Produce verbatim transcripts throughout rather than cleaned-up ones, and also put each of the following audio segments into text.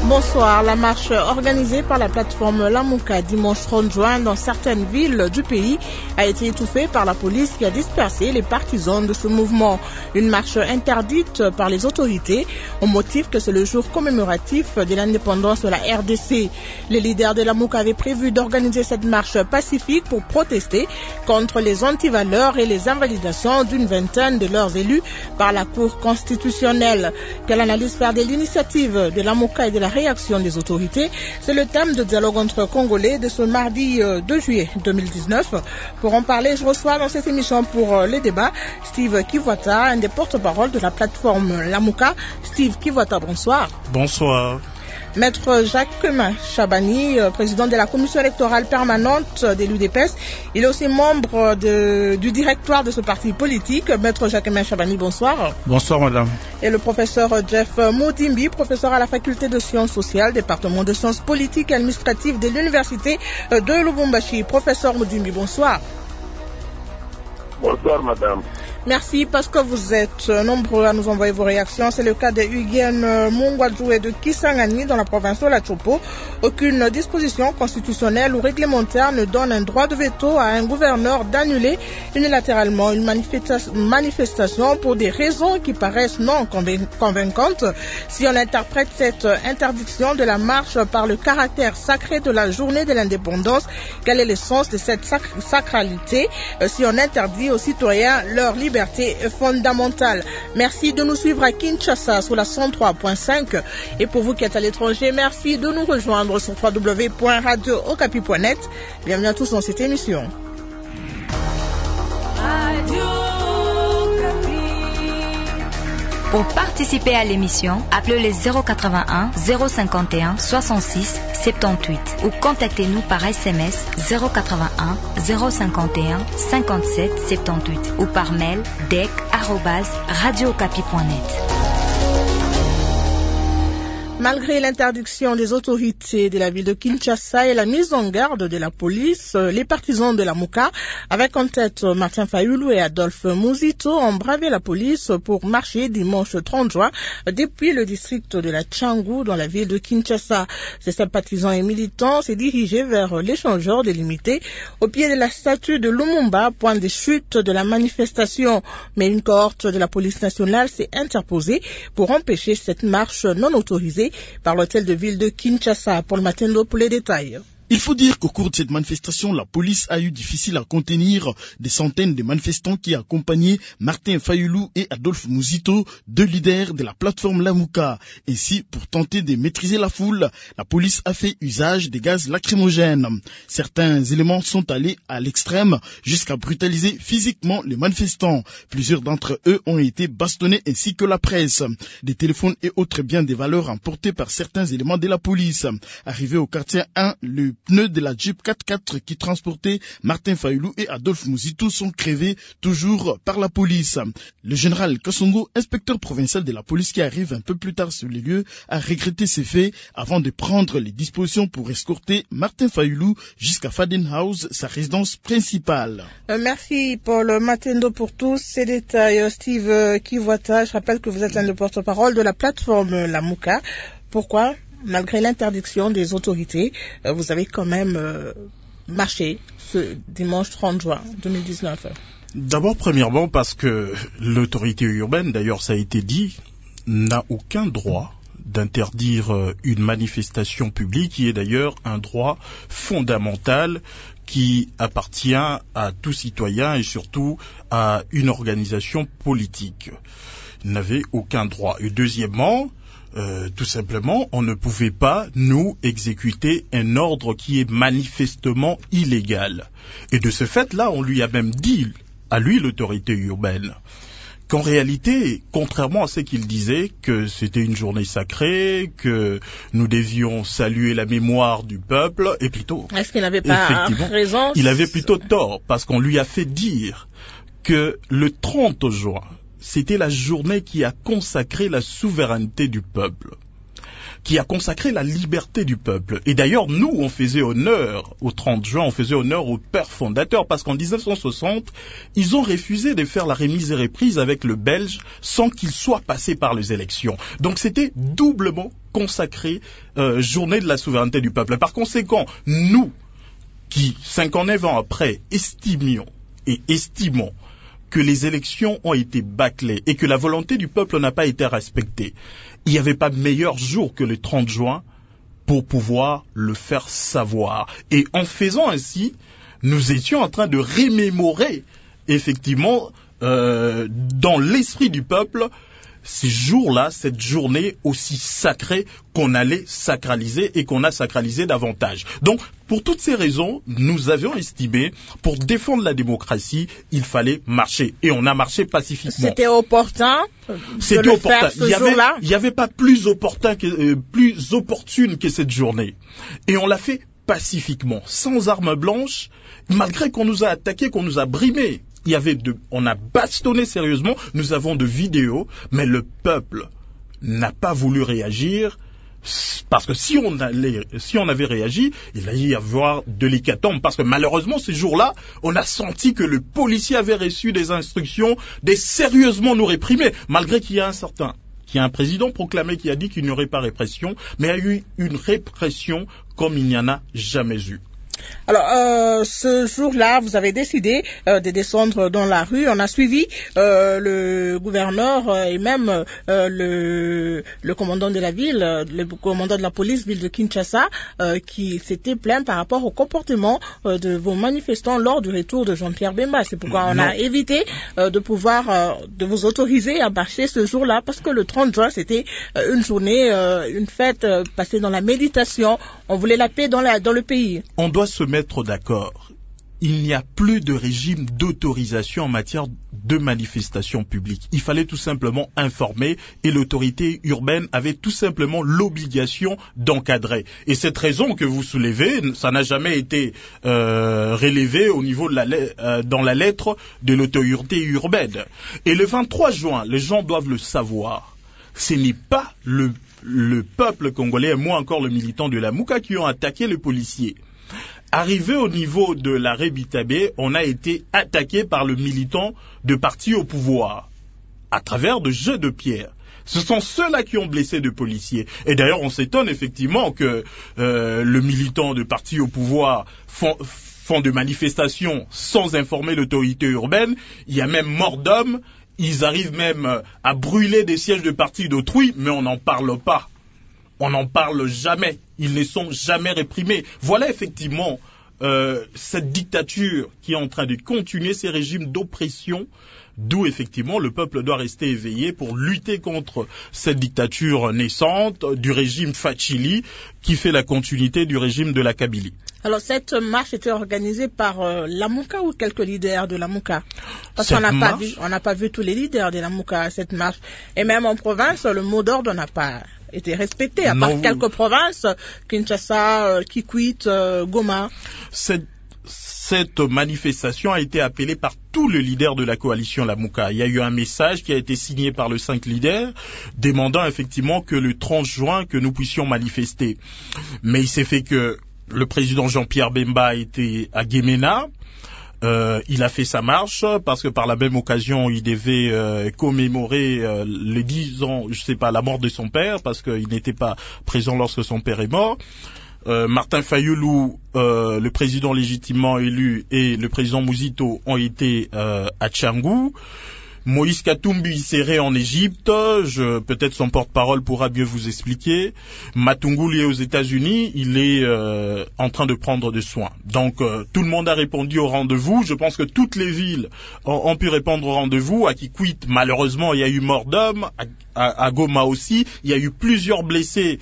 Bonsoir. La marche organisée par la plateforme Lamouka dimanche trente juin dans certaines villes du pays a été étouffée par la police qui a dispersé les partisans de ce mouvement. Une marche interdite par les autorités au motif que c'est le jour commémoratif de l'indépendance de la R D C. Les leaders de Lamouka avaient prévu d'organiser cette marche pacifique pour protester contre les antivaleurs et les invalidations d'une vingtaine de leurs élus par la Cour constitutionnelle. Quelle analyse faire de l'initiative de Lamouka et de la réaction des autorités? C'est le thème de dialogue entre Congolais de ce mardi deux juillet deux mille dix-neuf. Pour en parler, je reçois dans cette émission pour les débats Steve Kivuata, un des porte-parole de la plateforme Lamouka. Steve Kivuata, bonsoir. Bonsoir. Maître Jacques Chabani, président de la commission électorale permanente de l'U D P S. Il est aussi membre de, du directoire de ce parti politique. Maître Jacques Chabani, bonsoir. Bonsoir, madame. Et le professeur Jeff Moudimbi, professeur à la faculté de sciences sociales, département de sciences politiques et administratives de l'université de Lubumbashi. Professeur Moudimbi, bonsoir. Bonsoir, madame. Merci parce que vous êtes nombreux à nous envoyer vos réactions. C'est le cas de Huguène Mungwadjou et de Kisangani dans la province de la Chopo. Aucune disposition constitutionnelle ou réglementaire ne donne un droit de veto à un gouverneur d'annuler unilatéralement une manifestation pour des raisons qui paraissent non convaincantes. Si on interprète cette interdiction de la marche par le caractère sacré de la journée de l'indépendance, quel est le sens de cette sac sacralité si on interdit aux citoyens leur liberté fondamentale? Merci de nous suivre à Kinshasa sur la cent trois point cinq et pour vous qui êtes à l'étranger, merci de nous rejoindre sur w w w point radio okapi point net. Bienvenue à tous dans cette émission. Pour participer à l'émission, appelez les zéro quatre-vingt-un zéro cinquante et un soixante-six soixante-dix-huit ou contactez-nous par S M S zéro quatre-vingt-un zéro cinquante et un cinquante-sept soixante-dix-huit ou par mail d e c arobase radio okapi point net. Malgré l'interdiction des autorités de la ville de Kinshasa et la mise en garde de la police, les partisans de la Lamouka, avec en tête Martin Fayulu et Adolphe Muzito, ont bravé la police pour marcher dimanche trente juin depuis le district de la Tchangou dans la ville de Kinshasa. Ces sympathisants et militants s'est dirigé vers l'échangeur délimité au pied de la statue de Lumumba, point de chute de la manifestation. Mais une cohorte de la police nationale s'est interposée pour empêcher cette marche non autorisée par l'hôtel de ville de Kinshasa. Pour le matin, pour les détails. Il faut dire qu'au cours de cette manifestation, la police a eu difficile à contenir des centaines de manifestants qui accompagnaient Martin Fayulu et Adolphe Muzito, deux leaders de la plateforme Lamouka. Ainsi, pour tenter de maîtriser la foule, la police a fait usage des gaz lacrymogènes. Certains éléments sont allés à l'extrême jusqu'à brutaliser physiquement les manifestants. Plusieurs d'entre eux ont été bastonnés ainsi que la presse. Des téléphones et autres biens de valeur emportés par certains éléments de la police. Arrivé au quartier un, le pneus de la Jeep quatre-quatre qui transportait Martin Fayulu et Adolphe Muzito sont crevés toujours par la police. Le général Kassongo, inspecteur provincial de la police qui arrive un peu plus tard sur les lieux, a regretté ces faits avant de prendre les dispositions pour escorter Martin Fayulu jusqu'à Faden House, sa résidence principale. Euh, merci Paul Matendo pour tous ces détails. Steve Kivuata, je rappelle que vous êtes l'un des porte-parole de la plateforme Lamouka. Pourquoi ? Malgré l'interdiction des autorités, vous avez quand même euh, marché ce dimanche trente juin deux mille dix-neuf. D'abord, premièrement, parce que l'autorité urbaine, d'ailleurs ça a été dit, n'a aucun droit d'interdire une manifestation publique, qui est d'ailleurs un droit fondamental qui appartient à tout citoyen et surtout à une organisation politique. Il n'avait aucun droit. Et deuxièmement, Euh, tout simplement, on ne pouvait pas, nous, exécuter un ordre qui est manifestement illégal. Et de ce fait-là, on lui a même dit, à lui, l'autorité urbaine, qu'en réalité, contrairement à ce qu'il disait, que c'était une journée sacrée, que nous devions saluer la mémoire du peuple, et plutôt... Est-ce qu'il n'avait pas raison? Il avait plutôt tort, parce qu'on lui a fait dire que le trente juin, c'était la journée qui a consacré la souveraineté du peuple, qui a consacré la liberté du peuple. Et d'ailleurs, nous, on faisait honneur, au trente juin, on faisait honneur aux pères fondateurs, parce qu'en dix-neuf cent soixante, ils ont refusé de faire la remise et reprise avec le Belge sans qu'il soit passé par les élections. Donc c'était doublement consacrée euh, journée de la souveraineté du peuple. Par conséquent, nous, qui, cinquante-neuf ans après, estimions et estimons que les élections ont été bâclées et que la volonté du peuple n'a pas été respectée, il n'y avait pas meilleur jour que le trente juin pour pouvoir le faire savoir. Et en faisant ainsi, nous étions en train de remémorer, effectivement, euh, dans l'esprit du peuple, ces jours-là, cette journée aussi sacrée qu'on allait sacraliser et qu'on a sacralisé davantage. Donc, pour toutes ces raisons, nous avions estimé, pour défendre la démocratie, il fallait marcher. Et on a marché pacifiquement. C'était opportun de C'était le opportun. faire ce il y avait, jour-là. il n'y avait pas plus opportun que, euh, plus opportune que cette journée. Et on l'a fait pacifiquement, sans armes blanches, malgré qu'on nous a attaqués, qu'on nous a brimés. Il y avait de, on a bastonné sérieusement, nous avons de vidéos, mais le peuple n'a pas voulu réagir, parce que si on allait, si on avait réagi, il allait y avoir de l'hécatombe, parce que malheureusement, ces jours-là, on a senti que le policier avait reçu des instructions de sérieusement nous réprimer, malgré qu'il y a un certain, qu'il y a un président proclamé qui a dit qu'il n'y aurait pas répression, mais il y a eu une répression comme il n'y en a jamais eu. Alors, euh, ce jour-là, vous avez décidé euh, de descendre dans la rue. On a suivi euh, le gouverneur euh, et même euh, le, le commandant de la ville, euh, le commandant de la police ville de Kinshasa, euh, qui s'était plaint par rapport au comportement euh, de vos manifestants lors du retour de Jean-Pierre Bemba. C'est pourquoi on non. a évité euh, de pouvoir, euh, de vous autoriser à marcher ce jour-là, parce que le trente juin, c'était euh, une journée, euh, une fête euh, passée dans la méditation. On voulait la paix dans, la, dans le pays. On doit se mettre d'accord. Il n'y a plus de régime d'autorisation en matière de manifestation publique. Il fallait tout simplement informer et l'autorité urbaine avait tout simplement l'obligation d'encadrer. Et cette raison que vous soulevez, ça n'a jamais été euh, relevé au niveau de la, euh, dans la lettre de l'autorité urbaine. Et le vingt-trois juin, les gens doivent le savoir. Ce n'est pas le, le peuple congolais, et moins encore le militant de la Mouka, qui ont attaqué les policiers. Arrivé au niveau de l'arrêt Bitabé, on a été attaqué par le militant de parti au pouvoir, à travers de jeux de pierre. Ce sont ceux-là qui ont blessé de policiers. Et d'ailleurs, on s'étonne effectivement que euh, le militant de parti au pouvoir font, font de manifestations sans informer l'autorité urbaine. Il y a même mort d'hommes. Ils arrivent même à brûler des sièges de parti d'autrui, mais on n'en parle pas. On n'en parle jamais. Ils ne sont jamais réprimés. Voilà effectivement euh, cette dictature qui est en train de continuer, ces régimes d'oppression, d'où effectivement le peuple doit rester éveillé pour lutter contre cette dictature naissante du régime Fachili qui fait la continuité du régime de la Kabylie. Alors cette marche était organisée par euh, la Mouka ou quelques leaders de la Mouka? Parce Cette qu'on n'a pas marche- vu, on n'a pas vu tous les leaders de la Mouka à cette marche. Et même en province, le mot d'ordre n'a pas été respecté, à Non, part vous- quelques provinces, Kinshasa, euh, Kikwit, euh, Goma. Cette, cette manifestation a été appelée par tous les leaders de la coalition Lamouka. Il y a eu un message qui a été signé par les cinq leaders demandant effectivement que le trente juin que nous puissions manifester. Mais il s'est fait que le président Jean-Pierre Bemba a été à Guémena. Euh, il a fait sa marche parce que par la même occasion il devait euh, commémorer euh, les dix ans, je sais pas, la mort de son père parce qu'il n'était pas présent lorsque son père est mort. Euh, Martin Fayoulou, euh, le président légitimement élu, et le président Mouzito ont été euh, à Tchangou. Moïse Katumbi serait en Égypte, je, peut-être son porte-parole pourra mieux vous expliquer. Matungulu est aux États-Unis, il est euh, en train de prendre des soins. Donc euh, tout le monde a répondu au rendez-vous. Je pense que toutes les villes ont, ont pu répondre au rendez-vous. À Kikwit, malheureusement, il y a eu mort d'homme. À, à, à Goma aussi, il y a eu plusieurs blessés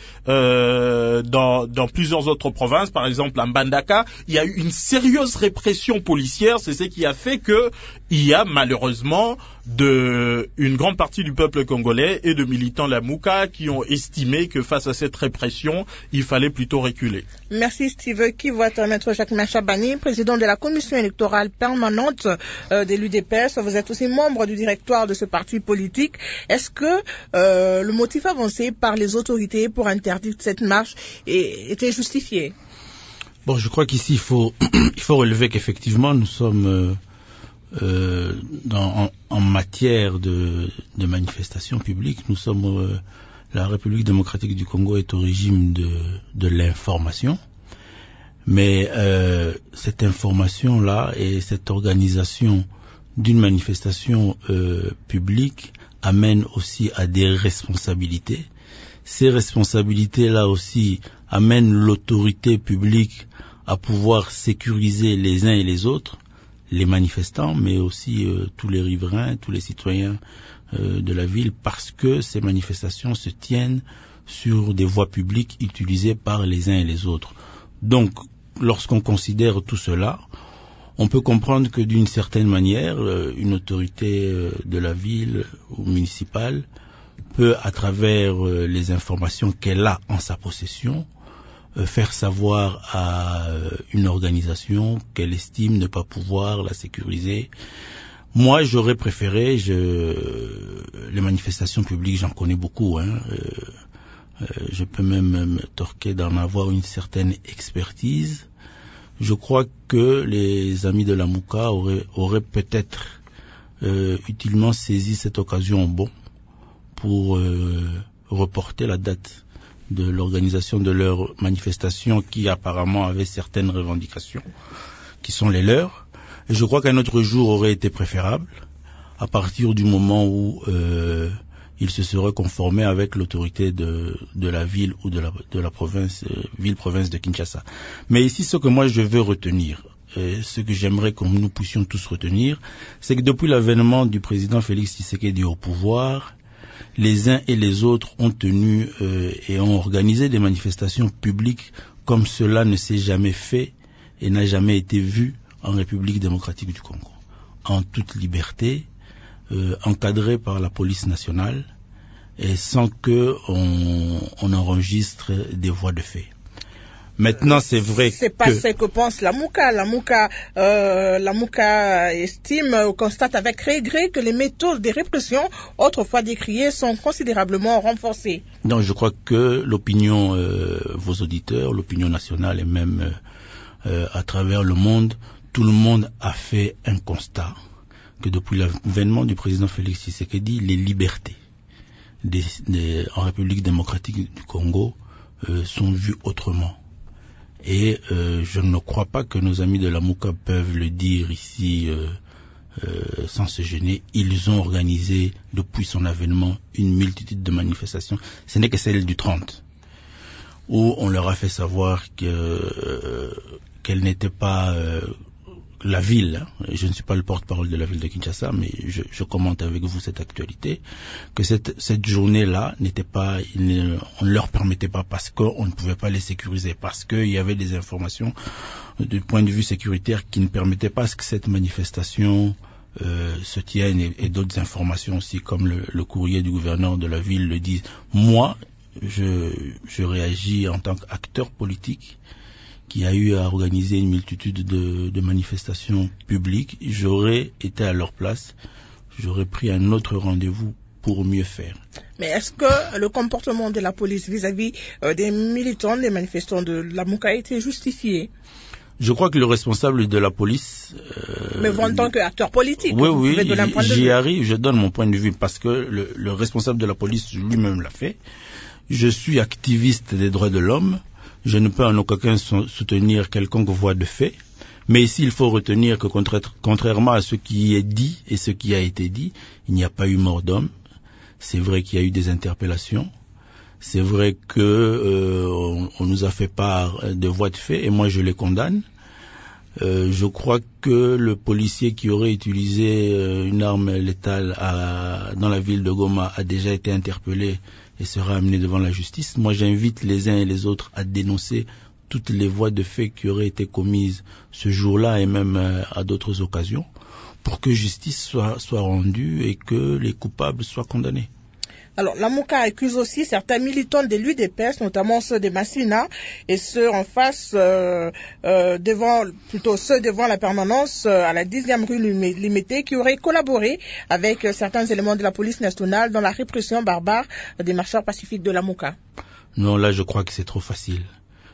euh, dans, dans plusieurs autres provinces. Par exemple, à Mbandaka, il y a eu une sérieuse répression policière. C'est ce qui a fait que il y a malheureusement de une grande partie du peuple congolais et de militants Lamouka qui ont estimé que face à cette répression, il fallait plutôt reculer. Merci Steve Kivoit, maître Jacques Machabani, président de la commission électorale permanente euh, de l'U D P S. Vous êtes aussi membre du directoire de ce parti politique. Est-ce que euh, le motif avancé par les autorités pour interdire cette marche est, était justifié? Bon, je crois qu'ici il faut il faut relever qu'effectivement nous sommes euh, Euh, dans, en, en matière de, de manifestation publique, nous sommes euh, la République démocratique du Congo est au régime de, de l'information. Mais euh, cette information-là et cette organisation d'une manifestation euh, publique amène aussi à des responsabilités. Ces responsabilités-là aussi amènent l'autorité publique à pouvoir sécuriser les uns et les autres, les manifestants, mais aussi euh, tous les riverains, tous les citoyens euh, de la ville, parce que ces manifestations se tiennent sur des voies publiques utilisées par les uns et les autres. Donc, lorsqu'on considère tout cela, on peut comprendre que d'une certaine manière, une autorité de la ville ou municipale peut, à travers les informations qu'elle a en sa possession, faire savoir à une organisation qu'elle estime ne pas pouvoir la sécuriser. Moi, j'aurais préféré, je, les manifestations publiques, j'en connais beaucoup, hein, euh, je peux même me torquer d'en avoir une certaine expertise. Je crois que les amis de la Mouka auraient, auraient peut-être euh, utilement saisi cette occasion bon pour euh, reporter la date de l'organisation de leur manifestation qui apparemment avait certaines revendications qui sont les leurs. Et je crois qu'un autre jour aurait été préférable à partir du moment où euh, il se serait conformé avec l'autorité de, de la ville ou de la, de la province, euh, ville-province de Kinshasa. Mais ici, ce que moi je veux retenir, et ce que j'aimerais que nous puissions tous retenir, c'est que depuis l'avènement du président Félix Tshisekedi au pouvoir, les uns et les autres ont tenu euh, et ont organisé des manifestations publiques comme cela ne s'est jamais fait et n'a jamais été vu en République démocratique du Congo. En toute liberté, Euh, encadré par la police nationale et sans que on, on enregistre des voies de fait. Maintenant, c'est vrai c'est que... C'est pas ce que pense la Mouka. La Mouka, euh, la Mouka estime, ou constate avec regret que les méthodes de répression, autrefois décriées, sont considérablement renforcées. Non, je crois que l'opinion, euh, vos auditeurs, l'opinion nationale et même euh, à travers le monde, tout le monde a fait un constat que depuis l'avènement du président Félix Tshisekedi, les libertés des, des, en République démocratique du Congo euh, sont vues autrement. Et euh, je ne crois pas que nos amis de la Mouka peuvent le dire ici euh, euh, sans se gêner. Ils ont organisé depuis son avènement une multitude de manifestations. Ce n'est que celle du trente, où on leur a fait savoir que euh, qu'elle n'était pas... Euh, la ville, je ne suis pas le porte-parole de la ville de Kinshasa, mais je, je commente avec vous cette actualité, que cette, cette journée-là n'était pas, il, on ne leur permettait pas parce qu'on ne pouvait pas les sécuriser, parce qu'il y avait des informations du point de vue sécuritaire qui ne permettaient pas que cette manifestation euh, se tienne et, et d'autres informations aussi, comme le, le courrier du gouverneur de la ville le dit. Moi, je, je réagis en tant qu'acteur politique qui a eu à organiser une multitude de, de manifestations publiques. J'aurais été à leur place, j'aurais pris un autre rendez-vous pour mieux faire. Mais est-ce que le comportement de la police vis-à-vis euh, des militants, des manifestants de la Mouka a été justifié? Je crois que le responsable de la police... Euh, Mais vous, en tant qu'acteur politique, oui, oui, j'y vue. arrive, je donne mon point de vue, parce que le, le responsable de la police lui-même l'a fait. Je suis activiste des droits de l'homme. Je ne peux en aucun cas soutenir quelconque voie de fait, mais ici il faut retenir que contrairement à ce qui est dit et ce qui a été dit, il n'y a pas eu mort d'homme. C'est vrai qu'il y a eu des interpellations, c'est vrai que euh, on, on nous a fait part de voies de fait et moi je les condamne. Euh, je crois que le policier qui aurait utilisé euh, une arme létale à, dans la ville de Goma a déjà été interpellé et sera amené devant la justice. Moi, j'invite les uns et les autres à dénoncer toutes les voies de fait qui auraient été commises ce jour-là et même euh, à d'autres occasions pour que justice soit, soit rendue et que les coupables soient condamnés. Alors, la Mouka accuse aussi certains militants de l'U D P S, notamment ceux de Massina, et ceux en face, euh, euh, devant, plutôt ceux devant la permanence euh, à la dixième rue Limitée, qui auraient collaboré avec euh, certains éléments de la police nationale dans la répression barbare des marcheurs pacifiques de la Mouka. Non, là, je crois que c'est trop facile.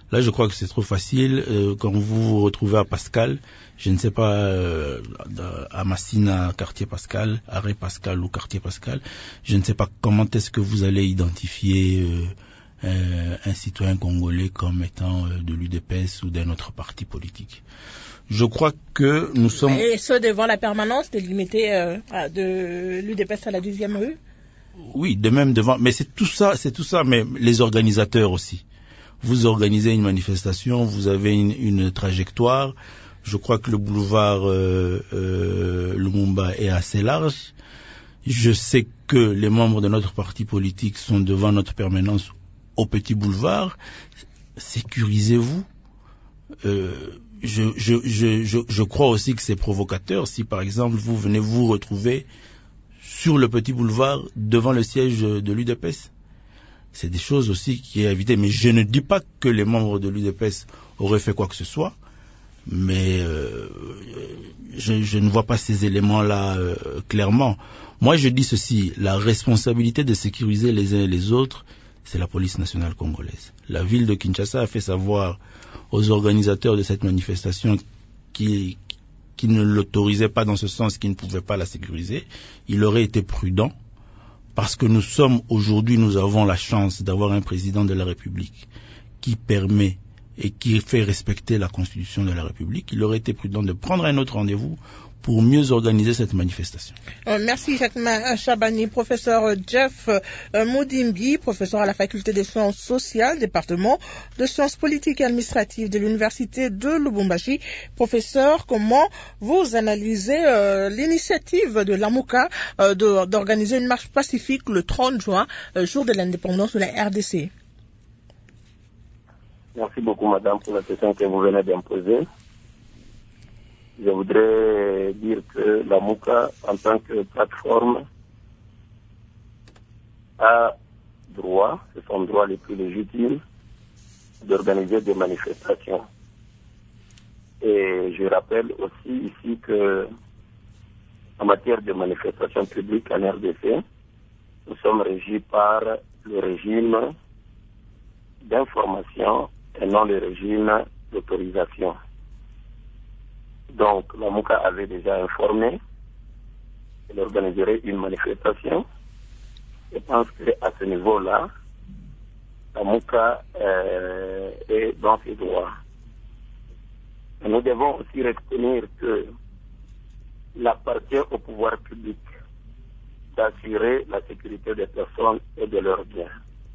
Là, je crois que c'est trop facile. Euh, quand vous vous retrouvez à Pascal, je ne sais pas, euh, à Massina, quartier Pascal, arrêt Pascal ou quartier Pascal, je ne sais pas comment est-ce que vous allez identifier euh, euh, un citoyen congolais comme étant euh, de l'U D P S ou d'un autre parti politique. Je crois que nous sommes... Et ce, devant la permanence délimitée euh, de l'U D P S à la dixième rue? Oui, de même devant... Mais c'est tout ça, c'est tout ça, mais les organisateurs aussi. Vous organisez une manifestation, vous avez une, une trajectoire. Je crois que le boulevard euh, euh, Lumumba est assez large. Je sais que les membres de notre parti politique sont devant notre permanence au petit boulevard. Sécurisez-vous. Euh, je, je, je, je, je crois aussi que c'est provocateur si, par exemple, vous venez vous retrouver sur le petit boulevard devant le siège de l'U D P S. C'est des choses aussi qui est à éviter. Mais je ne dis pas que les membres de l'U D P S auraient fait quoi que ce soit. Mais euh, je, je ne vois pas ces éléments-là euh, clairement. Moi, je dis ceci. La responsabilité de sécuriser les uns et les autres, c'est la police nationale congolaise. La ville de Kinshasa a fait savoir aux organisateurs de cette manifestation qui, qui ne l'autorisaient pas dans ce sens, qui ne pouvaient pas la sécuriser. Il aurait été prudent. Parce que nous sommes aujourd'hui, nous avons la chance d'avoir un président de la République qui permet et qui fait respecter la Constitution de la République. Il aurait été prudent de prendre un autre rendez-vous pour mieux organiser cette manifestation. Euh, merci Jacquemin Chabani. Professeur Jeff euh, Moudimbi, professeur à la faculté des sciences sociales, département de sciences politiques et administratives de l'université de Lubumbashi. Professeur, comment vous analysez euh, l'initiative de Lamuka euh, de, d'organiser une marche pacifique le trente juin, euh, jour de l'indépendance de la R D C? Merci beaucoup madame pour la question que vous venez d'imposer. Je voudrais dire que la Lamuka, en tant que plateforme, a droit, c'est son droit le plus légitime, d'organiser des manifestations. Et je rappelle aussi ici que, en matière de manifestations publiques en R D C, nous sommes régis par le régime d'information et non le régime d'autorisation. Donc, la Lamuka avait déjà informé qu'elle organiserait une manifestation. Je pense qu'à ce niveau-là, la Lamuka euh, est dans ses droits. Mais nous devons aussi retenir que il appartient au pouvoir public d'assurer la sécurité des personnes et de leurs biens.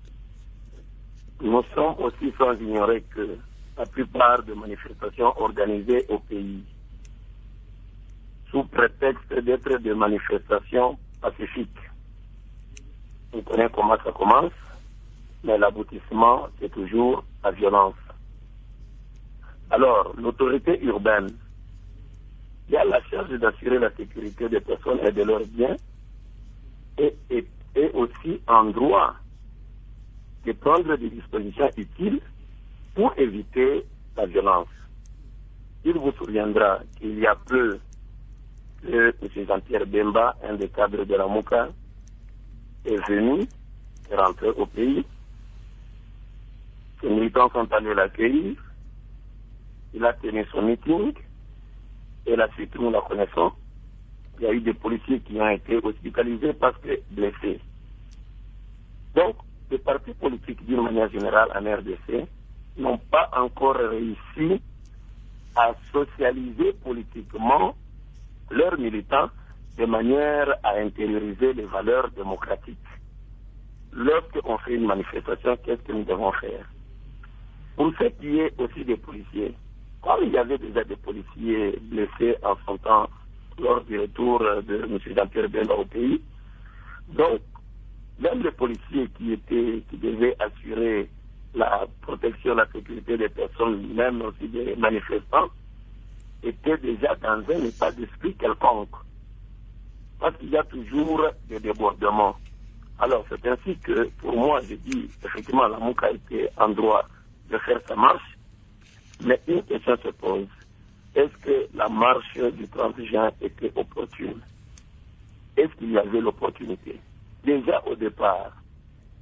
Nous sommes aussi sans ignorer que la plupart des manifestations organisées au pays, sous prétexte d'être des manifestations pacifiques. On connaît comment ça commence, mais l'aboutissement, c'est toujours la violence. Alors, l'autorité urbaine, qui a la charge d'assurer la sécurité des personnes et de leurs biens, est, est, est aussi en droit de prendre des dispositions utiles pour éviter la violence. Il vous souviendra qu'il y a peu que M. Jean-Pierre Bemba, un des cadres de la Lamuka, est venu, est rentré au pays. Les militants sont allés l'accueillir. Il a tenu son meeting. Et la suite, nous la connaissons. Il y a eu des policiers qui ont été hospitalisés parce que blessés. Donc, les partis politiques, d'une manière générale, en R D C, n'ont pas encore réussi à socialiser politiquement leurs militants de manière à intérioriser les valeurs démocratiques. Lorsqu'on fait une manifestation, qu'est-ce que nous devons faire? Pour ce qui est aussi des policiers, comme il y avait déjà des policiers blessés en son temps lors du retour de M. Jean-Pierre Bemba au pays, donc même les policiers qui étaient, qui devaient assurer la protection, la sécurité des personnes, même aussi des manifestants, étaient déjà dans un état d'esprit quelconque. Parce qu'il y a toujours des débordements. Alors, c'est ainsi que, pour moi, je dis, effectivement, la Lamuka était en droit de faire sa marche, mais une question se pose. Est-ce que la marche du trente juin était opportune? Est-ce qu'il y avait l'opportunité? Déjà au départ,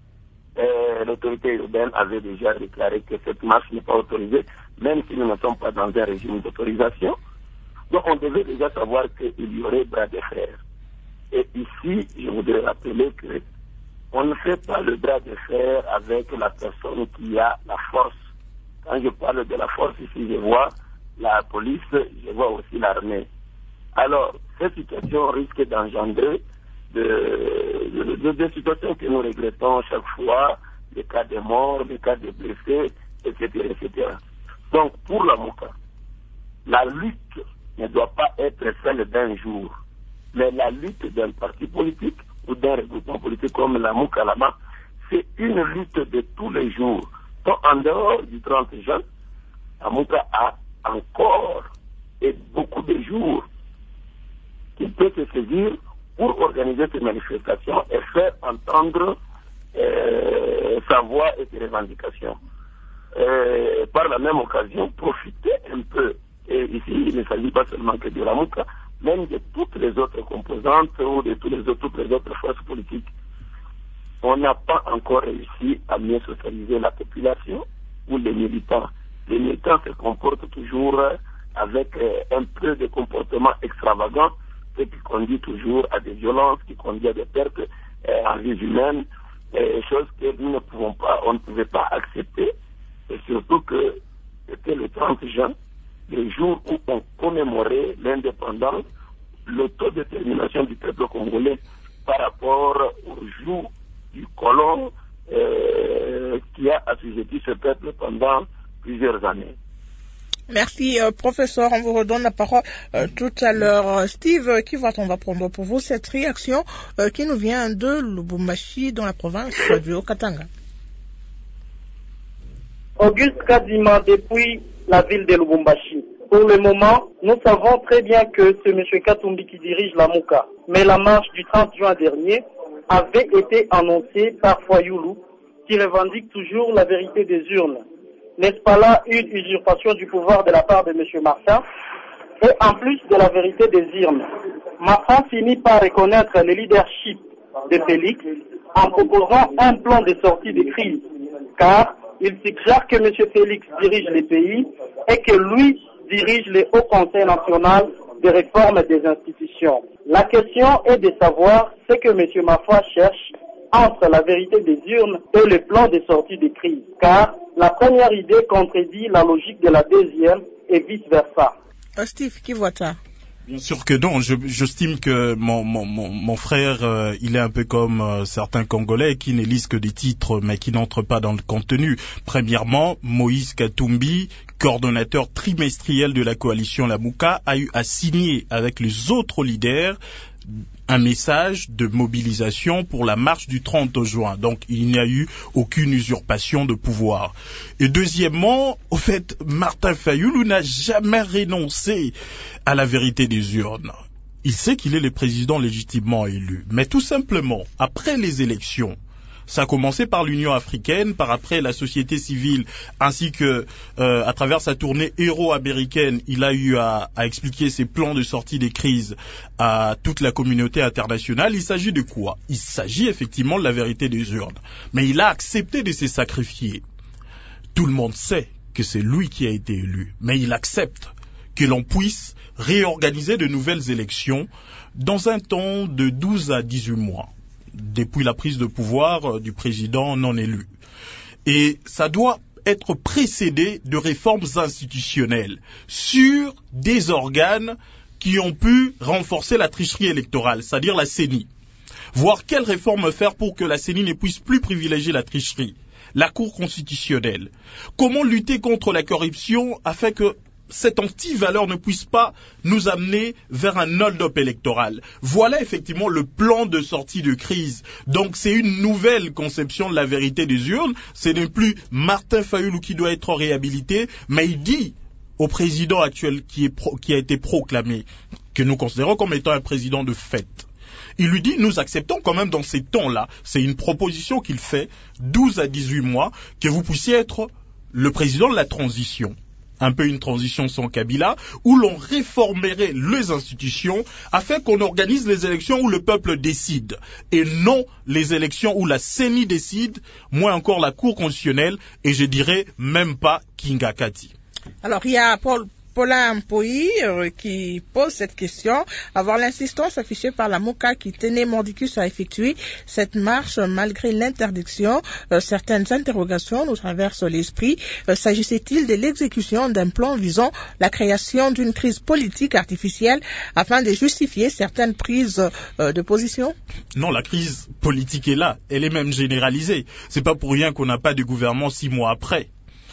euh, l'autorité urbaine avait déjà déclaré que cette marche n'est pas autorisée, même si nous ne sommes pas dans un régime d'autorisation. Donc on devait déjà savoir qu'il y aurait bras de fer. Et ici, je voudrais rappeler que on ne fait pas le bras de fer avec la personne qui a la force. Quand je parle de la force ici, je vois la police, je vois aussi l'armée. Alors, cette situation risque d'engendrer de, de, de, de situations que nous regrettons chaque fois, des cas de morts, des cas de blessés, et cetera, et cetera. Donc, pour la Mouka, la lutte ne doit pas être celle d'un jour, mais la lutte d'un parti politique ou d'un regroupement politique comme la Mouka Lama, c'est une lutte de tous les jours. Donc, en dehors du trente juin, la Mouka a encore et beaucoup de jours qu'il peut se saisir pour organiser ces manifestations et faire entendre euh, sa voix et ses revendications. Euh, par la même occasion, profiter un peu, et ici il ne s'agit pas seulement que de la Mouka, même de toutes les autres composantes ou de tous les autres, toutes les autres forces politiques. On n'a pas encore réussi à mieux socialiser la population ou les militants. Les militants se comportent toujours avec euh, un peu de comportement extravagant, ce qui conduit toujours à des violences, qui conduit à des pertes euh, en vie humaine, euh, choses que nous ne pouvons pas, on ne pouvait pas accepter, et surtout que c'était le trente juin, le jour où on commémorait l'indépendance, l'autodétermination du peuple congolais par rapport au joug du colon euh, qui a assujetti ce peuple pendant plusieurs années. Merci, euh, professeur. On vous redonne la parole euh, tout à l'heure. Steve, qui va-t-on va prendre pour vous cette réaction euh, qui nous vient de Lubumbashi, dans la province du Haut-Katanga? Auguste Kadima, depuis la ville de Lubumbashi. Pour le moment, nous savons très bien que c'est M. Katumbi qui dirige la Mouka. Mais la marche du trente juin dernier avait été annoncée par Fayulu, qui revendique toujours la vérité des urnes. N'est-ce pas là une usurpation du pouvoir de la part de M. Martin? Et en plus de la vérité des urnes, Martin finit par reconnaître le leadership de Félix en proposant un plan de sortie de crise, car il suggère que M. Félix dirige le pays et que lui dirige le Haut Conseil national de réforme des institutions. La question est de savoir ce que M. Mafwa cherche entre la vérité des urnes et le plan de sortie de crise, car la première idée contredit la logique de la deuxième et vice-versa. Oh, Steve, qui voit ça? Bien sûr que non, je, j'estime que mon, mon, mon, mon frère, euh, il est un peu comme euh, certains Congolais qui ne lisent que des titres mais qui n'entrent pas dans le contenu. Premièrement, Moïse Katumbi, coordonnateur trimestriel de la coalition Lamuka, a eu à signer avec les autres leaders un message de mobilisation pour la marche du trente juin. Donc, il n'y a eu aucune usurpation de pouvoir. Et deuxièmement, au fait, Martin Fayulu n'a jamais renoncé à la vérité des urnes. Il sait qu'il est le président légitimement élu. Mais tout simplement, après les élections, ça a commencé par l'Union africaine, par après la société civile, ainsi que euh, à travers sa tournée héros-américaine, il a eu à, à expliquer ses plans de sortie des crises à toute la communauté internationale. Il s'agit de quoi? Il s'agit effectivement de la vérité des urnes. Mais il a accepté de se sacrifier. Tout le monde sait que c'est lui qui a été élu, mais il accepte que l'on puisse réorganiser de nouvelles élections dans un temps de douze à dix-huit mois. Depuis la prise de pouvoir du président non élu. Et ça doit être précédé de réformes institutionnelles sur des organes qui ont pu renforcer la tricherie électorale, c'est-à-dire la C E N I. Voir quelles réformes faire pour que la C E N I ne puisse plus privilégier la tricherie. La Cour constitutionnelle. Comment lutter contre la corruption afin que cette anti-valeur ne puisse pas nous amener vers un hold-up électoral. Voilà effectivement le plan de sortie de crise. Donc c'est une nouvelle conception de la vérité des urnes. Ce n'est plus Martin Fayulu qui doit être réhabilité, mais il dit au président actuel qui, est pro, qui a été proclamé, que nous considérons comme étant un président de fait. Il lui dit, nous acceptons quand même dans ces temps-là, c'est une proposition qu'il fait, douze à dix-huit mois, que vous puissiez être le président de la transition. un peu une transition sans Kabila, où l'on réformerait les institutions afin qu'on organise les élections où le peuple décide, et non les élections où la C E N I décide, moins encore la Cour constitutionnelle, et je dirais même pas Kinga Kati. Alors, il y a Paul Paulin Mpoyi euh, qui pose cette question. Avoir l'insistance affichée par la MOCA qui tenait Mordicus à effectuer cette marche malgré l'interdiction, euh, certaines interrogations nous traversent l'esprit. Euh, s'agissait-il de l'exécution d'un plan visant la création d'une crise politique artificielle afin de justifier certaines prises euh, de position? Non, la crise politique est là. Elle est même généralisée. C'est pas pour rien qu'on n'a pas de gouvernement six mois après.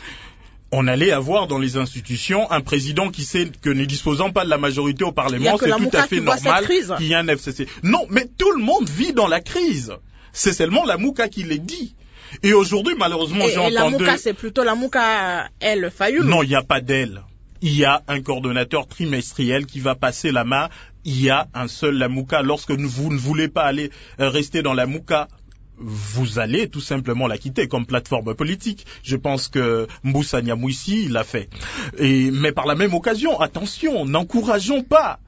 On allait avoir dans les institutions un président qui sait que ne disposant pas de la majorité au Parlement, c'est tout à fait normal qu'il y ait un F C C. Non, mais tout le monde vit dans la crise. C'est seulement la MOCA qui l'est dit. Et aujourd'hui, malheureusement, j'ai entendu... Et la MOCA, c'est plutôt la MOCA, elle, Fayoulou. Non, il n'y a pas d'elle. Il y a un coordonnateur trimestriel qui va passer la main. Il y a un seul la MOCA. Lorsque vous ne voulez pas aller euh, rester dans la MOCA, vous allez tout simplement la quitter comme plateforme politique. Je pense que Mboussa Nyamouissi l'a fait. Et, mais par la même occasion, attention, n'encourageons pas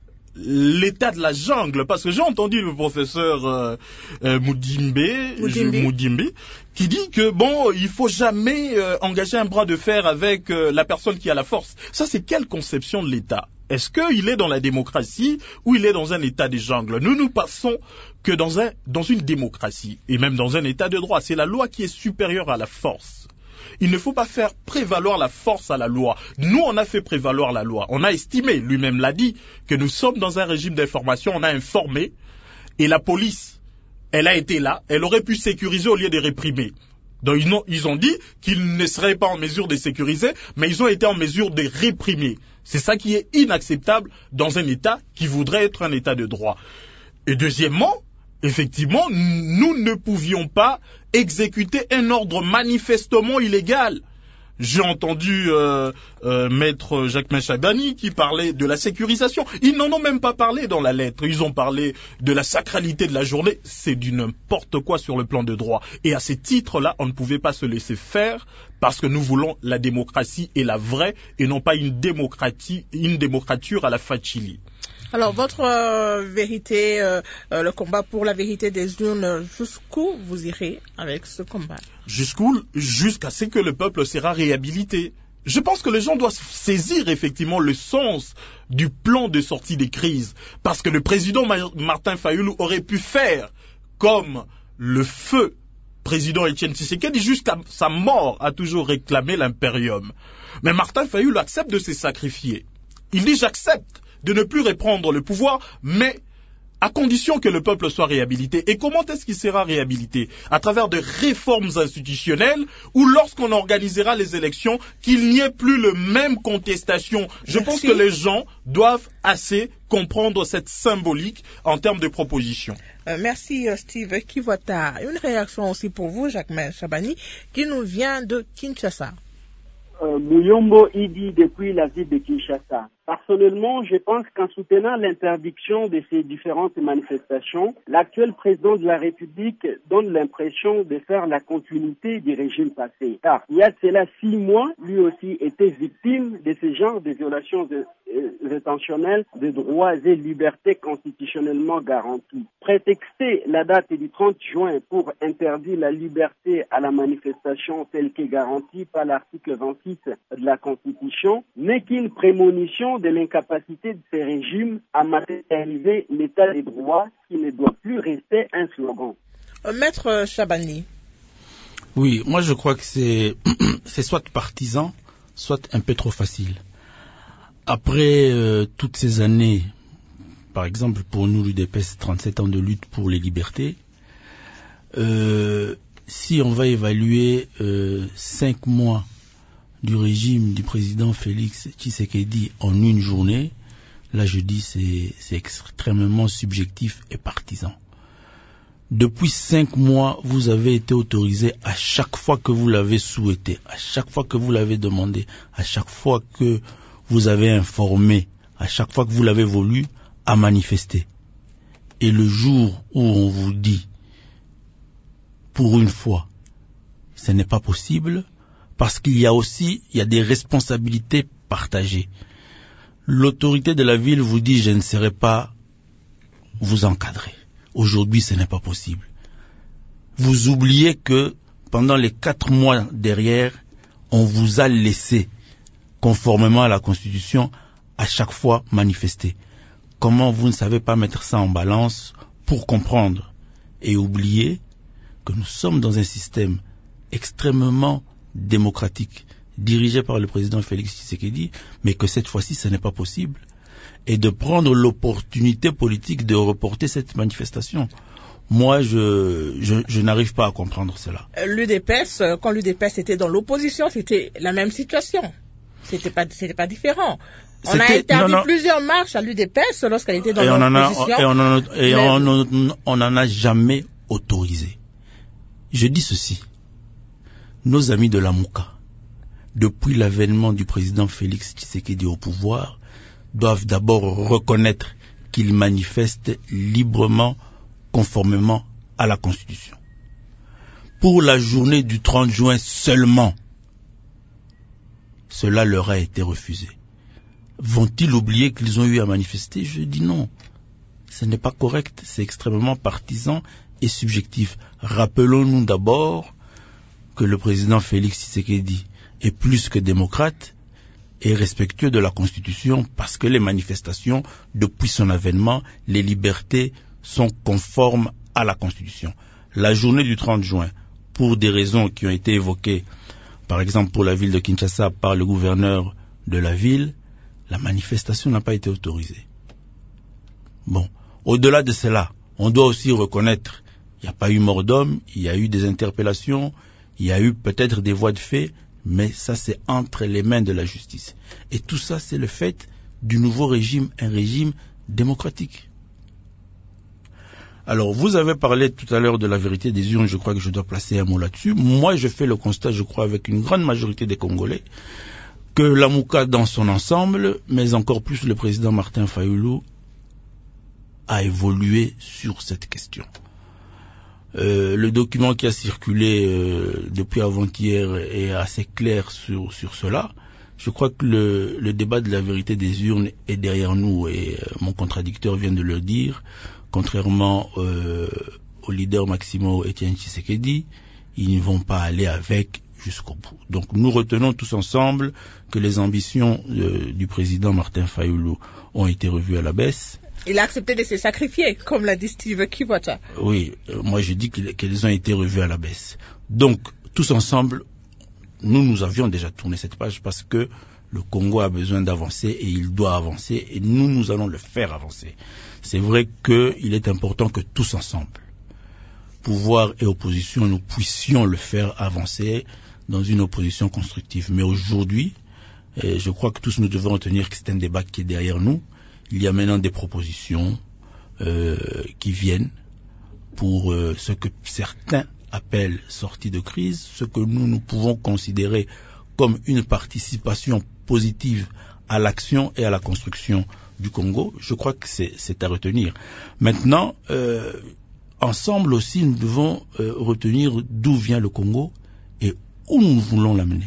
l'état de la jungle, parce que j'ai entendu le professeur euh, euh, Moudimbe, Moudimbe. Je, Moudimbe qui dit que bon, il faut jamais euh, engager un bras de fer avec euh, la personne qui a la force. Ça, c'est quelle conception de l'État? Est-ce qu'il est dans la démocratie ou il est dans un état de jungle? Nous nous passons que dans, un, dans une démocratie et même dans un état de droit. C'est la loi qui est supérieure à la force. Il ne faut pas faire prévaloir la force à la loi. Nous, on a fait prévaloir la loi. On a estimé, lui-même l'a dit, que nous sommes dans un régime d'information. On a informé et la police, elle a été là. Elle aurait pu sécuriser au lieu de réprimer. Donc ils ont, ils ont dit qu'ils ne seraient pas en mesure de sécuriser, mais ils ont été en mesure de réprimer. C'est ça qui est inacceptable dans un État qui voudrait être un État de droit. Et deuxièmement, effectivement, nous ne pouvions pas exécuter un ordre manifestement illégal. J'ai entendu euh, euh, maître Jacques Chabani qui parlait de la sécurisation. Ils n'en ont même pas parlé dans la lettre. Ils ont parlé de la sacralité de la journée. C'est du n'importe quoi sur le plan de droit. Et à ces titres-là, on ne pouvait pas se laisser faire parce que nous voulons la démocratie et la vraie et non pas une démocratie, une démocrature à la Facili. Alors, votre euh, vérité, euh, euh, le combat pour la vérité des urnes, jusqu'où vous irez avec ce combat? Jusqu'où? Jusqu'à ce que le peuple sera réhabilité. Je pense que les gens doivent saisir effectivement le sens du plan de sortie des crises. Parce que le président Martin Fayoulou aurait pu faire comme le feu président Etienne Tshisekedi jusqu'à sa mort a toujours réclamé l'impérium. Mais Martin Fayoulou accepte de se sacrifier. Il dit j'accepte de ne plus reprendre le pouvoir, mais à condition que le peuple soit réhabilité. Et comment est-ce qu'il sera réhabilité? À travers de réformes institutionnelles ou lorsqu'on organisera les élections, qu'il n'y ait plus le même contestation. Je Merci. pense que les gens doivent assez comprendre cette symbolique en termes de propositions. Euh, merci Steve Kivota. Une réaction aussi pour vous, Jacques Chabani, qui nous vient de Kinshasa. Euh, Mouyombo Idi depuis la ville de Kinshasa. Personnellement, je pense qu'en soutenant l'interdiction de ces différentes manifestations, l'actuel président de la République donne l'impression de faire la continuité du régime passé. Car il y a de cela six mois, lui aussi était victime de ce genre de violations de, euh, intentionnelles de droits et libertés constitutionnellement garantis. Prétexter la date du trente juin pour interdire la liberté à la manifestation telle qu'est garantie par l'article vingt-six de la Constitution n'est qu'une prémonition de l'incapacité de ces régimes à matérialiser l'état des droits qui ne doit plus rester un slogan. Euh, Maître Chabani. Oui, moi je crois que c'est, c'est soit partisan, soit un peu trop facile. Après euh, toutes ces années, par exemple pour nous l'U D P S, trente-sept ans de lutte pour les libertés, euh, si on va évaluer euh, cinq mois du régime du président Félix Tshisekedi en une journée, là je dis c'est, c'est extrêmement subjectif et partisan. Depuis cinq mois, vous avez été autorisé à chaque fois que vous l'avez souhaité, à chaque fois que vous l'avez demandé, à chaque fois que vous avez informé, à chaque fois que vous l'avez voulu, à manifester. Et le jour où on vous dit, pour une fois, ce n'est pas possible, parce qu'il y a aussi, il y a des responsabilités partagées. L'autorité de la ville vous dit, je ne serai pas vous encadrer. Aujourd'hui, ce n'est pas possible. Vous oubliez que pendant les quatre mois derrière, on vous a laissé, conformément à la Constitution, à chaque fois manifester. Comment vous ne savez pas mettre ça en balance pour comprendre et oublier que nous sommes dans un système extrêmement démocratique, dirigé par le président Félix Tshisekedi, mais que cette fois-ci, ce n'est pas possible, et de prendre l'opportunité politique de reporter cette manifestation. Moi, je, je, je n'arrive pas à comprendre cela. L'U D P S, quand l'U D P S était dans l'opposition, c'était la même situation. C'était pas, c'était pas différent. On c'était, a interdit non, non. plusieurs marches à l'U D P S lorsqu'elle était dans et l'opposition. On en a, et on en a, et mais... on n'en a jamais autorisé. Je dis ceci. Nos amis de la Mouka, depuis l'avènement du président Félix Tshisekedi au pouvoir, doivent d'abord reconnaître qu'ils manifestent librement, conformément à la Constitution. Pour la journée du trente juin seulement, cela leur a été refusé. Vont-ils oublier qu'ils ont eu à manifester? Je dis non. Ce n'est pas correct, c'est extrêmement partisan et subjectif. Rappelons-nous d'abord que le président Félix Tshisekedi est plus que démocrate et respectueux de la Constitution, parce que les manifestations, depuis son avènement, les libertés sont conformes à la Constitution. La journée du trente juin, pour des raisons qui ont été évoquées, par exemple pour la ville de Kinshasa par le gouverneur de la ville, la manifestation n'a pas été autorisée. Bon, au-delà de cela, on doit aussi reconnaître qu'il n'y a pas eu mort d'homme, il y a eu des interpellations, il y a eu peut-être des voies de fait, mais ça c'est entre les mains de la justice. Et tout ça c'est le fait du nouveau régime, un régime démocratique. Alors vous avez parlé tout à l'heure de la vérité des urnes, je crois que je dois placer un mot là-dessus. Moi je fais le constat, je crois avec une grande majorité des Congolais, que la Mouka dans son ensemble, mais encore plus le président Martin Fayulu, a évolué sur cette question. Euh, le document qui a circulé euh, depuis avant-hier est assez clair sur, sur cela. Je crois que le, le débat de la vérité des urnes est derrière nous et euh, mon contradicteur vient de le dire. Contrairement euh, au leader Maximo Etienne Tshisekedi, ils ne vont pas aller avec jusqu'au bout. Donc nous retenons tous ensemble que les ambitions euh, du président Martin Fayulu ont été revues à la baisse. Il a accepté de se sacrifier, comme l'a dit Steve Kibota. Oui, euh, moi je dis qu'elles ont été revues à la baisse. Donc, tous ensemble, nous, nous avions déjà tourné cette page parce que le Congo a besoin d'avancer et il doit avancer et nous, nous allons le faire avancer. C'est vrai qu'il est important que tous ensemble, pouvoir et opposition, nous puissions le faire avancer dans une opposition constructive. Mais aujourd'hui, euh, je crois que tous nous devons retenir que c'est un débat qui est derrière nous. Il y a maintenant des propositions euh, qui viennent pour euh, ce que certains appellent sortie de crise, ce que nous, nous pouvons considérer comme une participation positive à l'action et à la construction du Congo. Je crois que c'est, c'est à retenir. Maintenant, euh, ensemble aussi, nous devons euh, retenir d'où vient le Congo et où nous voulons l'amener.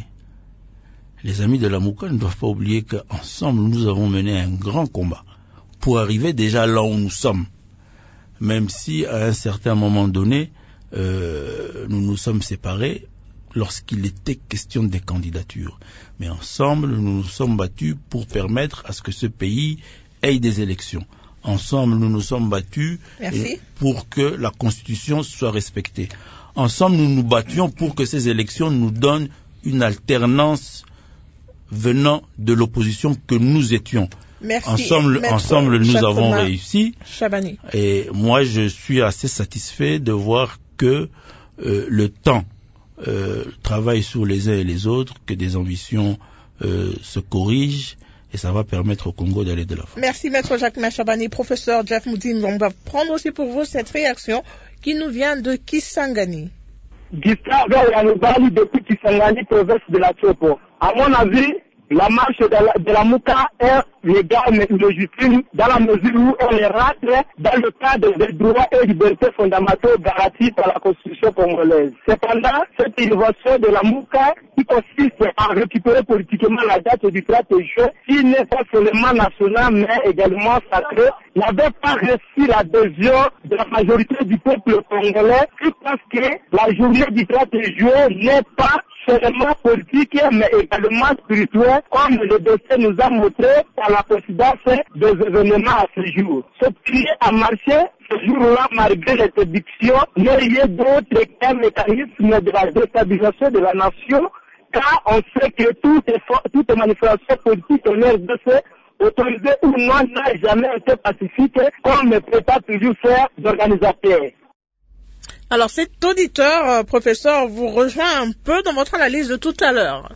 Les amis de la Mouka ne doivent pas oublier qu'ensemble, nous avons mené un grand combat pour arriver déjà là où nous sommes. Même si, à un certain moment donné, euh, nous nous sommes séparés lorsqu'il était question des candidatures. Mais ensemble, nous nous sommes battus pour permettre à ce que ce pays ait des élections. Ensemble, nous nous sommes battus pour que la Constitution soit respectée. Ensemble, nous nous battions pour que ces élections nous donnent une alternance venant de l'opposition que nous étions. Merci. Ensemble, ensemble nous Chakoma avons réussi. Chabani. Et moi, je suis assez satisfait de voir que euh, le temps euh, travaille sur les uns et les autres, que des ambitions euh, se corrigent, et ça va permettre au Congo d'aller de l'avant. Merci, Maître Jacques Chabani. Professeur Jeff Moudine, on va prendre aussi pour vous cette réaction qui nous vient de Kisangani. Gustave Yanobali depuis Kisangani, province de la Tchopo. À mon avis, la marche de la, de la Mouka est légale mais illégitime dans la mesure où elle rentre dans le cadre des droits et libertés fondamentaux garantis par la Constitution congolaise. Cependant, cette innovation de la Mouka qui consiste à récupérer politiquement la date du trente juin, qui n'est pas seulement national mais également sacré, n'avait pas reçu l'adhésion de la majorité du peuple congolais qui pense que la journée du trente juin n'est pas seulement politique mais également spirituel, comme le dossier nous a montré par la coïncidence des événements à ce jour. Ce qui a marché ce jour-là, malgré l'interdiction, il y a d'autres qu'un mécanisme de la déstabilisation de la nation, car on sait que toute, toute manifestation politique en R D C, autorisée ou non, n'a jamais été pacifique, comme ne peut pas toujours faire d'organisateur. Alors cet auditeur, euh, professeur, vous rejoint un peu dans votre analyse de tout à l'heure.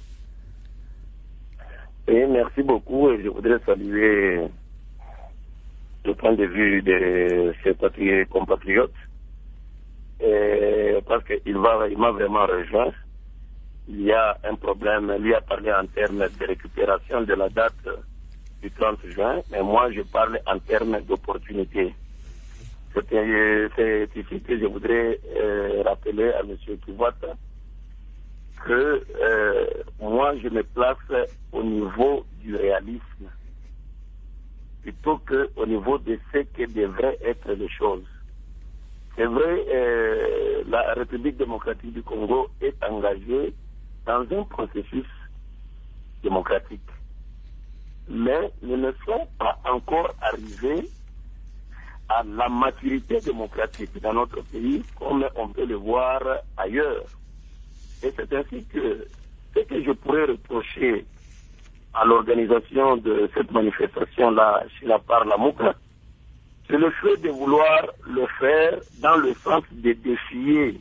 Oui, merci beaucoup et je voudrais saluer le point de vue de ses compatriotes et parce qu'il va, il m'a vraiment rejoint. Il y a un problème, lui a parlé en termes de récupération de la date du trente juin, mais moi je parle en termes d'opportunité. C'est ici que je voudrais euh, rappeler à M. Kiwata que euh, moi je me place au niveau du réalisme plutôt qu'au niveau de ce que devraient être les choses. C'est vrai, euh, la République démocratique du Congo est engagée dans un processus démocratique. Mais nous ne sommes pas encore arrivés à la maturité démocratique dans notre pays, comme on peut le voir ailleurs. Et c'est ainsi que ce que je pourrais reprocher à l'organisation de cette manifestation-là chez la part la Mouka, c'est le fait de vouloir le faire dans le sens de défier.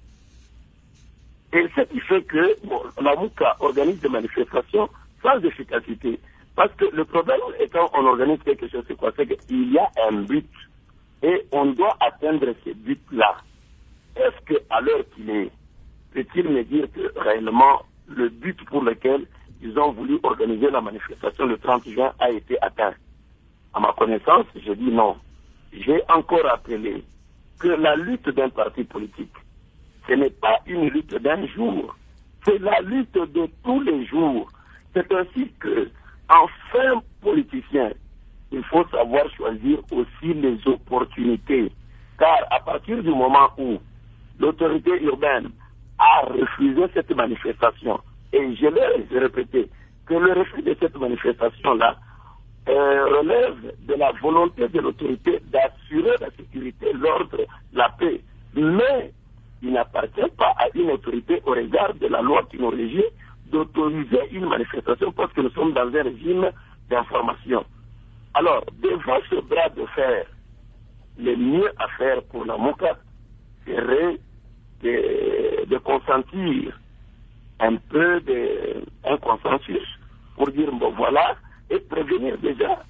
Et ce qui fait que bon, la Mouka organise des manifestations sans efficacité. Parce que le problème est quand on organise quelque chose, c'est quoi? C'est qu'il y a un but. Et on doit atteindre ce but-là. Est-ce qu'à l'heure qu'il est, peut-il me dire que réellement le but pour lequel ils ont voulu organiser la manifestation le trente juin a été atteint? À ma connaissance, je dis non. J'ai encore rappelé que la lutte d'un parti politique, ce n'est pas une lutte d'un jour. C'est la lutte de tous les jours. C'est ainsi que, en fin politicien, il faut savoir choisir aussi les opportunités. Car à partir du moment où l'autorité urbaine a refusé cette manifestation, et je l'ai répété, que le refus de cette manifestation-là euh, relève de la volonté de l'autorité d'assurer la sécurité, l'ordre, la paix. Mais il n'appartient pas à une autorité au regard de la loi qui nous régit d'autoriser une manifestation parce que nous sommes dans un régime d'information. Alors, devant ce bras de fer, le mieux à faire pour la Mouka serait de, de consentir un peu de, un consensus pour dire, bon voilà, et prévenir déjà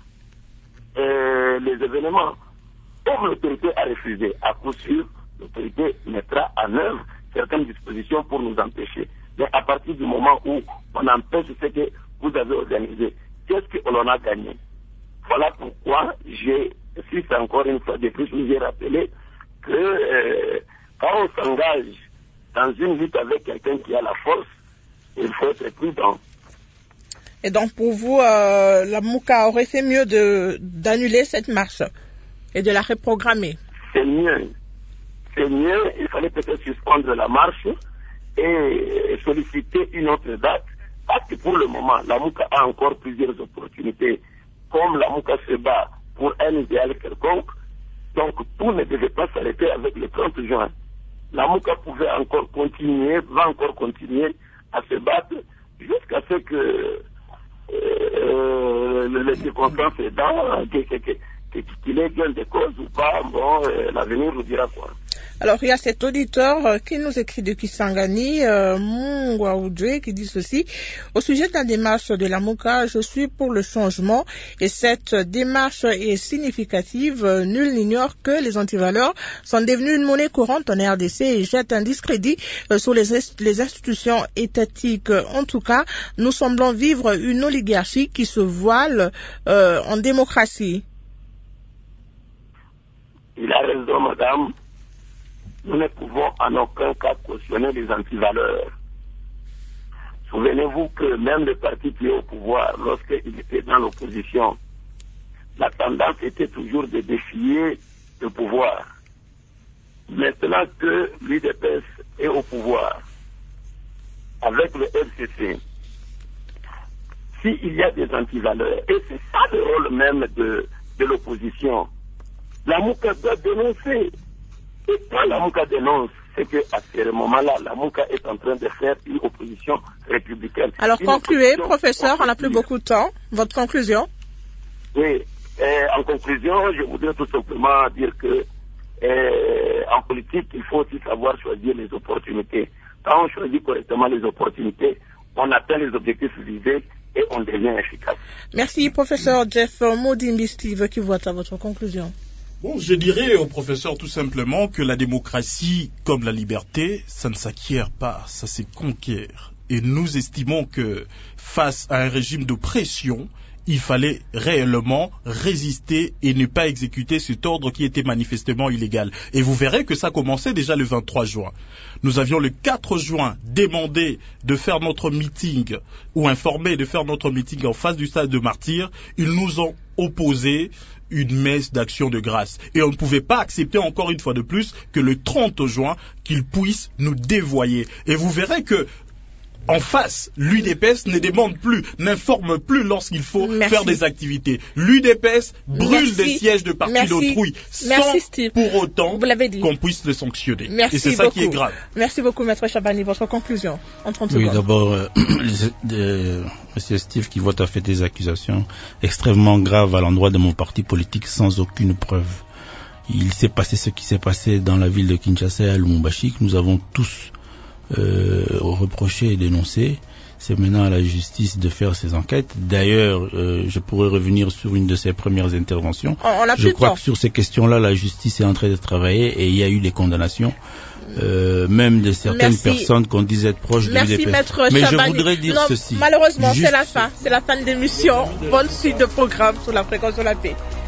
euh, les événements. Comme l'autorité a refusé, à coup sûr, l'autorité mettra en œuvre certaines dispositions pour nous empêcher. Mais à partir du moment où on empêche ce que vous avez organisé, qu'est-ce qu'on en a gagné? Voilà pourquoi j'ai, si c'est encore une fois de plus, j'ai rappelé que euh, quand on s'engage dans une lutte avec quelqu'un qui a la force, il faut être prudent. Et donc pour vous, euh, la Mouka aurait fait mieux de d'annuler cette marche et de la reprogrammer? C'est mieux. C'est mieux. Il fallait peut-être suspendre la marche et solliciter une autre date. Parce que pour le moment, la Mouka a encore plusieurs opportunités. Comme la Mouka se bat pour un idéal quelconque, donc tout ne devait pas s'arrêter avec le trente juin. La Mouka pouvait encore continuer, va encore continuer à se battre jusqu'à ce que euh, les circonstances aidant, que, que, que, qu'il est gain de cause ou pas, bon, euh, l'avenir nous dira quoi. Alors, il y a cet auditeur euh, qui nous écrit de Kisangani, euh, Mungwaoudje, qui dit ceci. Au sujet de la démarche de la Mouka, je suis pour le changement et cette démarche est significative. Nul n'ignore que les antivaleurs sont devenus une monnaie courante en R D C et jettent un discrédit euh, sur les, les institutions étatiques. En tout cas, nous semblons vivre une oligarchie qui se voile euh, en démocratie. Il a raison, madame. Nous ne pouvons en aucun cas cautionner les antivaleurs. Souvenez-vous que même le parti qui est au pouvoir, lorsqu'il était dans l'opposition, la tendance était toujours de défier le pouvoir. Maintenant que l'U D P S est au pouvoir, avec le F C C, s'il y a des antivaleurs, et c'est ça le rôle même de, de l'opposition, la Mouka doit dénoncer. Et quand la Mouka dénonce, c'est qu'à ce moment-là, la Mouka est en train de faire une opposition républicaine. Alors une concluez, professeur, on n'a plus beaucoup de temps. Votre conclusion? Oui, euh, en conclusion, je voudrais tout simplement dire que euh, en politique, il faut aussi savoir choisir les opportunités. Quand on choisit correctement les opportunités, on atteint les objectifs visés et on devient efficace. Merci, professeur Jeff Modimbi Steve, qui voit à votre conclusion. Bon, je dirais au professeur tout simplement que la démocratie, comme la liberté, ça ne s'acquiert pas, ça se conquiert. Et nous estimons que face à un régime de pression, il fallait réellement résister et ne pas exécuter cet ordre qui était manifestement illégal. Et vous verrez que ça commençait déjà le vingt-trois juin. Nous avions le quatre juin demandé de faire notre meeting, ou informé de faire notre meeting en face du stade de Martyrs. Ils nous ont opposé une messe d'action de grâce. Et on ne pouvait pas accepter encore une fois de plus que le trente juin, qu'ils puissent nous dévoyer. Et vous verrez que en face, l'U D P S ne demande plus, n'informe plus lorsqu'il faut Merci. faire des activités. L'U D P S brûle Merci. des sièges de partis d'autrui sans Steve. pour autant Vous qu'on puisse le sanctionner. Merci Et c'est ça beaucoup. qui est grave. Merci beaucoup, Maître Chabani. Votre conclusion en trente Oui, secondes. d'abord, euh, euh, M. Steve qui voit a fait des accusations extrêmement graves à l'endroit de mon parti politique sans aucune preuve. Il s'est passé ce qui s'est passé dans la ville de Kinshasa et à Lubumbashi, que nous avons tous euh, reproché et dénoncé. C'est maintenant à la justice de faire ses enquêtes. D'ailleurs, euh, je pourrais revenir sur une de ses premières interventions. On, on a je plus crois temps. que sur ces questions-là, la justice est en train de travailler et il y a eu des condamnations. Euh, même de certaines Merci. personnes qu'on disait être proches de Merci, l'U D P S. Maître Mais Chabani. je voudrais dire non, ceci. Malheureusement, Juste... c'est la fin. C'est la fin de l'émission. Bonne suite de programme sur la fréquence de la paix.